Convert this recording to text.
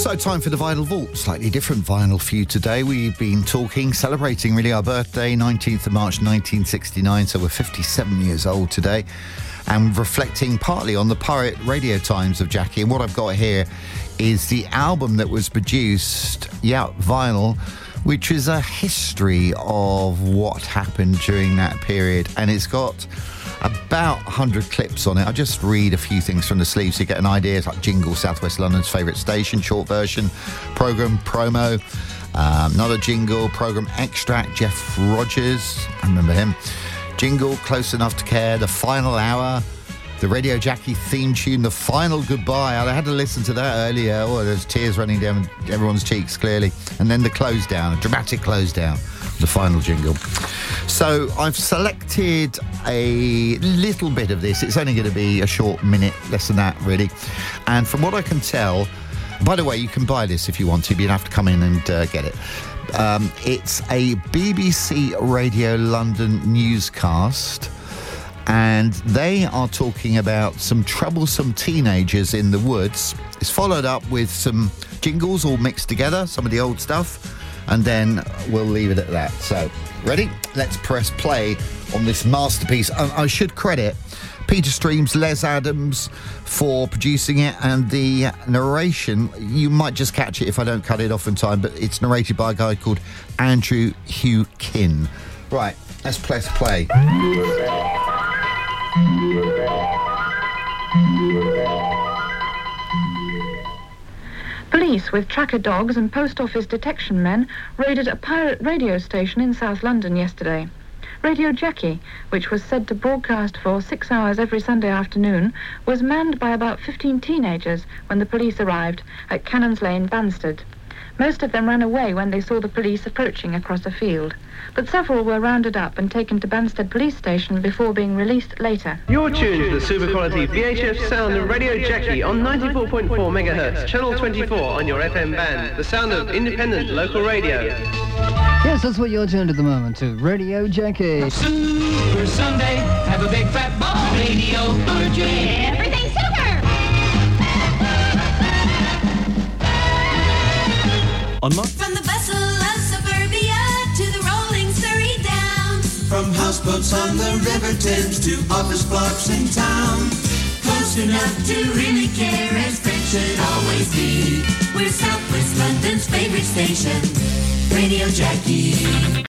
So time for the Vinyl Vault. Slightly different vinyl for you today. We've been celebrating really our birthday, 19th of March 1969, so we're 57 years old today, and reflecting partly on the pirate radio times of Jackie. And what I've got here is the album that was produced, vinyl, which is a history of what happened during that period. And it's got about 100 clips on it. I'll just read a few things from the sleeve so you get an idea. It's like jingle, Southwest London's favourite station, short version, programme, promo, another jingle, programme extract, Jeff Rogers, I remember him, jingle, Close Enough to Care, the final hour, the Radio Jackie theme tune, the final goodbye. I had to listen to that earlier. Oh, there's tears running down everyone's cheeks, clearly. And then the close down, a dramatic close down, the final jingle. So I've selected a little bit of this. It's only going to be a short minute, less than that, really. And from what I can tell, by the way, you can buy this if you want to, but you'd have to come in and get it. It's a BBC Radio London newscast, and they are talking about some troublesome teenagers in the woods. It's followed up with some jingles all mixed together, some of the old stuff, and then we'll leave it at that. So, ready? Let's press play on this masterpiece. And I should credit Peter Streams, Les Adams for producing it, and the narration, you might just catch it if I don't cut it off in time, but it's narrated by a guy called Andrew Hugh Kin. Right, let's press play. Police with tracker dogs and post office detection men raided a pirate radio station in South London yesterday. Radio Jackie, which was said to broadcast for 6 hours every Sunday afternoon, was manned by about 15 teenagers when the police arrived at Cannons Lane, Banstead. Most of them ran away when they saw the police approaching across a field, but several were rounded up and taken to Banstead Police Station before being released later. You're tuned to the super quality VHF sound of Radio Jackie on 94.4 MHz, channel 24 on your FM band, the sound of independent local radio. Yes, that's what you're tuned at the moment to, Radio Jackie. Super Sunday, have a big fat ball, Radio RJ. Everything's super! From the bustle of suburbia to the rolling Surrey Downs, from houseboats on the River Thames to office blocks in town, close enough to really care as friends should always be. We're Southwest London's favorite station, Radio Jackie.